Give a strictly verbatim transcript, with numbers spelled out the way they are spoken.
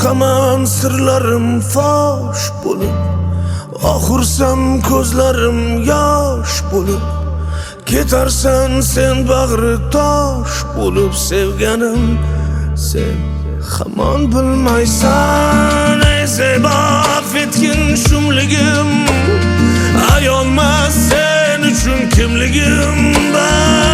Boqaman sirlarim fosh bo'lib, oxursam ko'zlarim yosh bo'lib, ketarsan sen bag'ri tosh bo'lib. Sevganim sen hamon bilmaysan, ey zebo affetgin shumligim, ayolmas sen uchun kimligim bor.